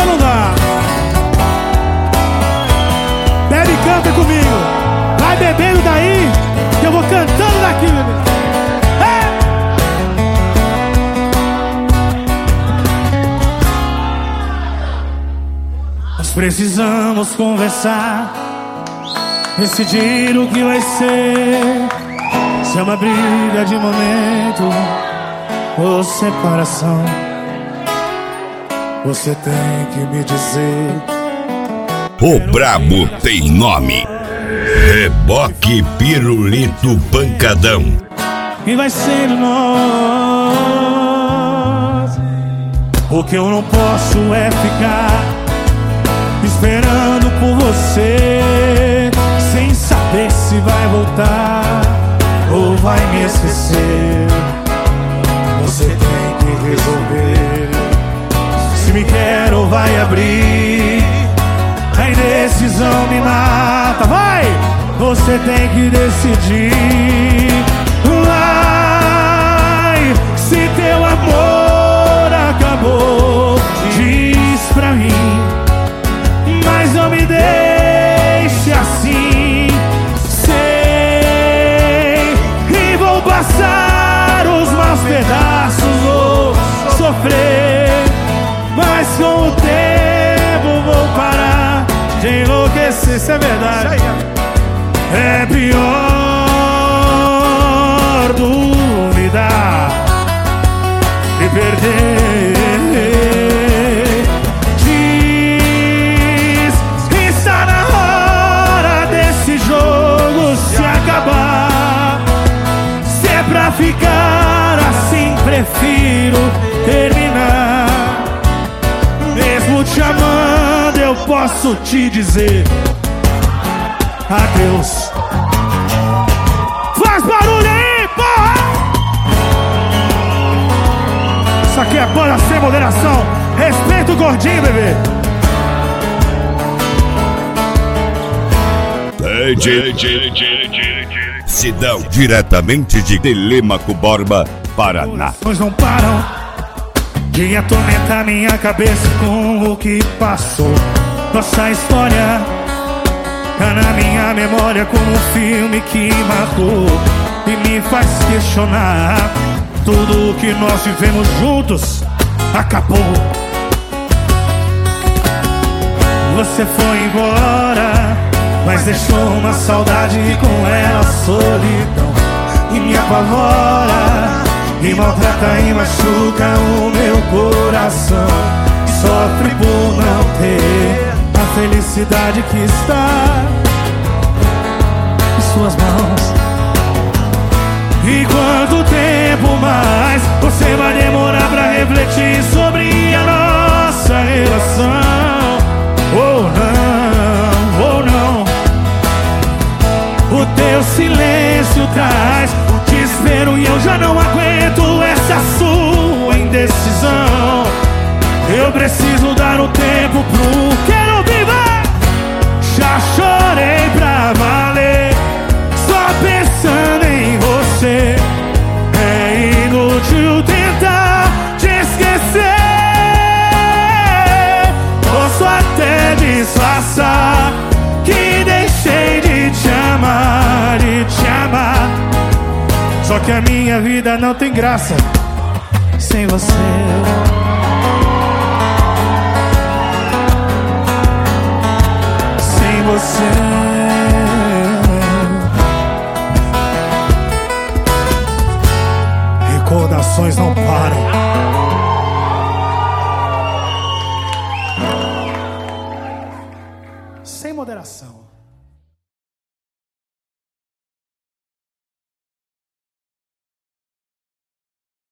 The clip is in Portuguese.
ou não dá? Bebe e canta comigo. Vai bebendo daí, que eu vou cantando daqui, bebê. Nós precisamos conversar, decidir o que vai ser. Se é uma briga de momento ou separação, você tem que me dizer. O brabo tem nome: Reboque Pirulito Pancadão. E vai ser nós. O que eu não posso é ficar esperando por você, sem saber se vai voltar ou vai me esquecer. Você tem que resolver se me quer ou vai abrir. A indecisão me mata, vai! Você tem que decidir. Vai, se teu amor acabou, diz pra mim, mas não me deixe assim. Sei, e vou passar os maus pedaços, vou sofrer, mas com o tempo vou parar de enlouquecer. Isso é verdade. É pior duvidar e perder. Diz que está na hora desse jogo se acabar. Se é pra ficar assim, prefiro terminar. Mesmo te amando, eu posso te dizer adeus. Faz barulho aí, porra! Isso aqui é banda sem moderação. Respeita o gordinho, bebê. Sidão, diretamente de Telêmaco Borba, Paraná. Os não param de atormentar minha cabeça com o que passou. Nossa história tá na minha memória como um filme que marcou e me faz questionar. Tudo o que nós vivemos juntos acabou. Você foi embora, mas deixou uma saudade e com ela a solidão. E me apavora, e maltrata e machuca o meu coração. Sofre por não ter a felicidade que está em suas mãos. E quanto tempo mais você vai demorar pra refletir sobre a nossa relação? Ou não, ou não. O teu silêncio traz o desespero e eu já não aguento essa sua indecisão. Eu preciso dar um tempo pro quero viver. Já chorei pra valer, só pensando em você. É inútil tentar te esquecer. Posso até disfarçar que deixei de te amar, de te amar. Só que a minha vida não tem graça sem você. Você. Recordações não param. Sem moderação.